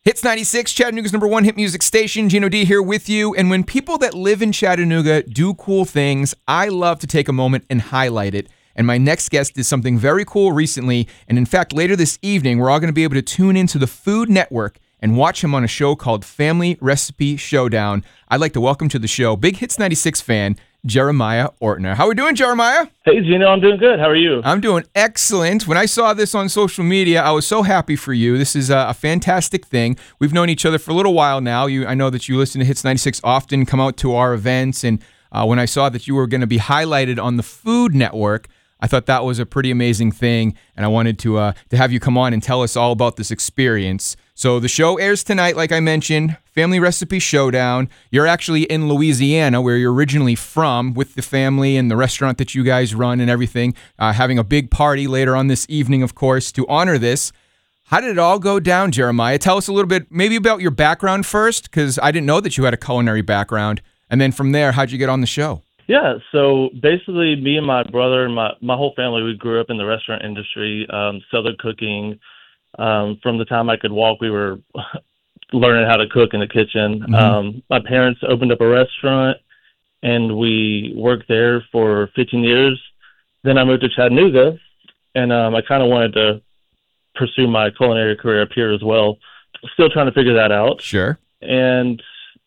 Hits 96, Chattanooga's number one hit music station. Gino D here with you. And when people that live in Chattanooga do cool things, I love to take a moment and highlight it. And my next guest did something very cool recently. And in fact, later this evening, we're all going to be able to tune into the Food Network and watch him on a show called Family Recipe Showdown. I'd like to welcome to the show big Hits 96 fan, Jeremiah Ortner. How are we doing, Jeremiah? Hey, Gino, I'm doing good. How are you? I'm doing excellent. When I saw this on social media, I was so happy for you. This is a fantastic thing. We've known each other for a little while now. I know that you listen to Hits 96 often, come out to our events, and when I saw that you were going to be highlighted on the Food Network, I thought that was a pretty amazing thing, and I wanted to have you come on and tell us all about this experience. So the show airs tonight, like I mentioned, Family Recipe Showdown. You're actually in Louisiana, where you're originally from, with the family and the restaurant that you guys run and everything, having a big party later on this evening, of course, to honor this. How did it all go down, Jeremiah? Tell us a little bit, maybe about your background first, because I didn't know that you had a culinary background, and then from there, how'd you get on the show? Yeah, so basically me and my brother and my whole family, we grew up in the restaurant industry, Southern cooking. From the time I could walk, we were learning how to cook in the kitchen. Mm-hmm. My parents opened up a restaurant, and we worked there for 15 years. Then I moved to Chattanooga, and I kind of wanted to pursue my culinary career up here as well. Still trying to figure that out. Sure. And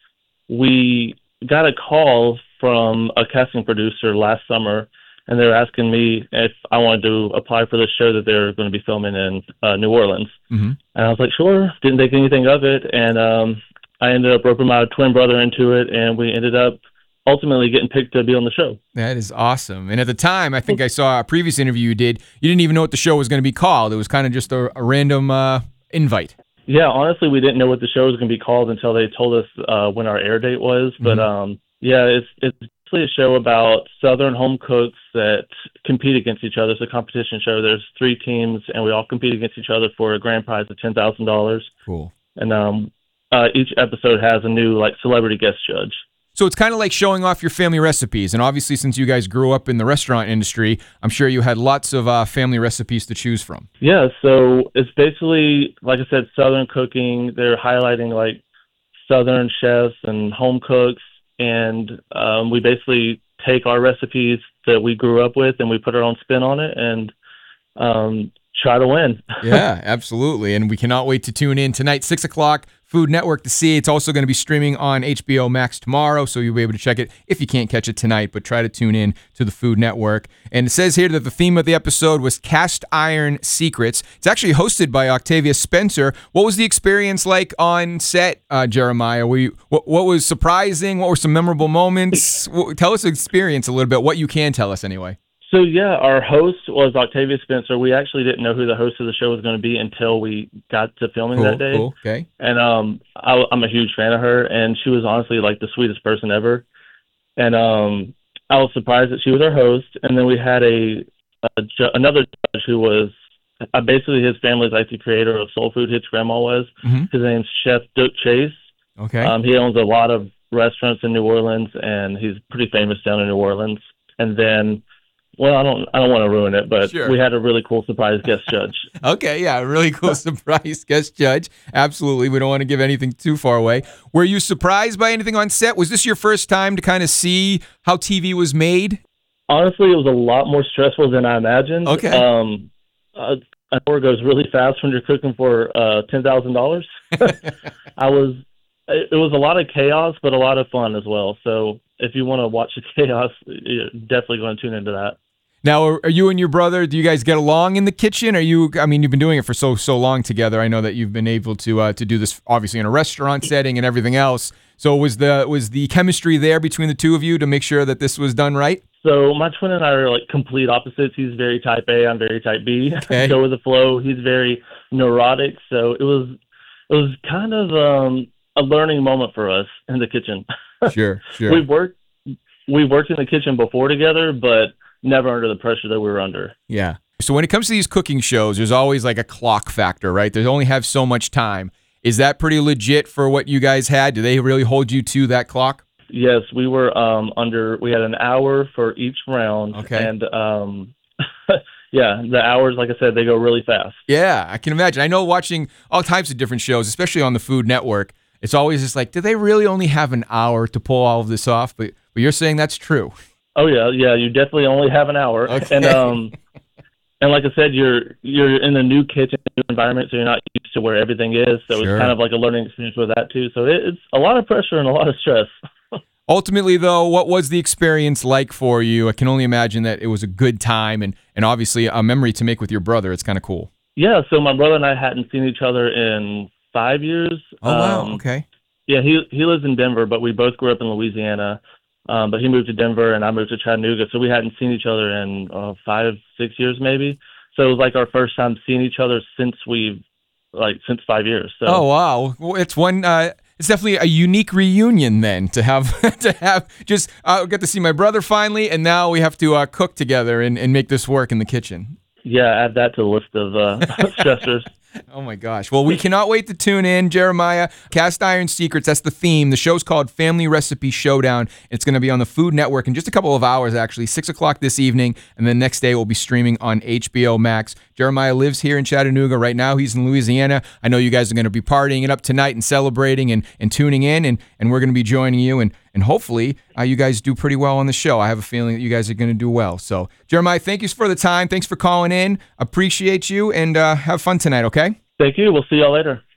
we got a call from a casting producer last summer, and they were asking me if I wanted to apply for the show that they're going to be filming in New Orleans. Mm-hmm. And I was like, sure, didn't think anything of it. And I ended up roping my twin brother into it, and we ended up ultimately getting picked to be on the show. That is awesome. And at the time, I think I saw a previous interview you did, you didn't even know what the show was going to be called. It was kind of just a random invite. Yeah, honestly, we didn't know what the show was going to be called until they told us when our air date was. But yeah, it's basically a show about Southern home cooks that compete against each other. It's a competition show. There's 3 teams, and we all compete against each other for a grand prize of $10,000. Cool. And each episode has a new celebrity guest judge. So it's kind of like showing off your family recipes. And obviously, since you guys grew up in the restaurant industry, I'm sure you had lots of family recipes to choose from. Yeah, so it's basically, like I said, Southern cooking. They're highlighting Southern chefs and home cooks. And we basically take our recipes that we grew up with and we put our own spin on it and try to win. Yeah, absolutely. And we cannot wait to tune in tonight, 6 o'clock, Food Network to see. It's also going to be streaming on HBO Max tomorrow, so you'll be able to check it if you can't catch it tonight, but try to tune in to the Food Network. And it says here that the theme of the episode was Cast Iron Secrets. It's actually hosted by Octavia Spencer. What was the experience like on set, Jeremiah? What was surprising? What were some memorable moments? Tell us the experience a little bit, what you can tell us anyway. So, yeah, our host was Octavia Spencer. We actually didn't know who the host of the show was going to be until we got to filming that day. Cool, okay. And I'm a huge fan of her, and she was honestly the sweetest person ever. And I was surprised that she was our host. And then we had another judge who was basically his family's the creator of Soul Food. His grandma was. Mm-hmm. His name's Chef Duke Chase. Okay. He owns a lot of restaurants in New Orleans, and he's pretty famous down in New Orleans. And then, well, I don't want to ruin it, but sure, we had a really cool surprise guest judge. Okay, yeah, really cool surprise guest judge. Absolutely. We don't want to give anything too far away. Were you surprised by anything on set? Was this your first time to kind of see how TV was made? Honestly, it was a lot more stressful than I imagined. Okay. An hour goes really fast when you're cooking for $10,000. It was a lot of chaos, but a lot of fun as well. So if you want to watch the chaos, you're definitely going to tune into that. Now, are you and your brother, do you guys get along in the kitchen? You've been doing it for so long together. I know that you've been able to do this obviously in a restaurant setting and everything else. So was the chemistry there between the two of you to make sure that this was done right? So my twin and I are complete opposites. He's very type A, I'm very type B. Okay. Go with the flow. He's very neurotic. So it was kind of a learning moment for us in the kitchen. Sure. We worked in the kitchen before together, but never under the pressure that we were under. Yeah. So when it comes to these cooking shows, there's always a clock factor, right? They only have so much time. Is that pretty legit for what you guys had? Do they really hold you to that clock? Yes, we were we had an hour for each round. Okay. And yeah, the hours, like I said, they go really fast. Yeah, I can imagine. I know watching all types of different shows, especially on the Food Network, it's always just like, do they really only have an hour to pull all of this off? But you're saying that's true. Oh yeah, yeah, you definitely only have an hour. Okay. And like I said, you're in a new kitchen, new environment, so you're not used to where everything is. So Sure. it's kind of like a learning experience with that too. So it's a lot of pressure and a lot of stress. Ultimately, though, what was the experience like for you? I can only imagine that it was a good time and obviously a memory to make with your brother. It's kind of cool. Yeah, so my brother and I hadn't seen each other in 5 years. Oh, wow. Okay. Yeah, he lives in Denver, but we both grew up in Louisiana. But he moved to Denver and I moved to Chattanooga, so we hadn't seen each other in 5, 6 years maybe. So it was like our first time seeing each other since 5 years. So. Oh, wow. Well, it's one. It's definitely a unique reunion then to have just get to see my brother finally, and now we have to cook together and make this work in the kitchen. Yeah, add that to the list of stressors. Oh my gosh. Well, we cannot wait to tune in. Jeremiah, Cast Iron Secrets, that's the theme. The show's called Family Recipe Showdown. It's going to be on the Food Network in just a couple of hours, actually, 6 o'clock this evening, and then next day we'll be streaming on HBO Max. Jeremiah lives here in Chattanooga. Right now he's in Louisiana. I know you guys are going to be partying it up tonight and celebrating and tuning in, and we're going to be joining you, and hopefully you guys do pretty well on the show. I have a feeling that you guys are going to do well. So, Jeremiah, thank you for the time. Thanks for calling in. Appreciate you, and have fun tonight, okay? Thank you. We'll see y'all later.